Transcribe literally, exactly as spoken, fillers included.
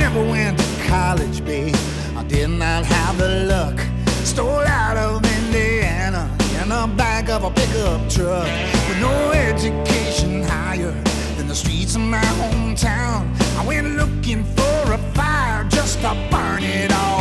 never went to college, babe. I did not have the luck. Stole out of Indiana in the back of a pickup truck with no education higher than the streets of my hometown. I went looking for a fire just to burn it all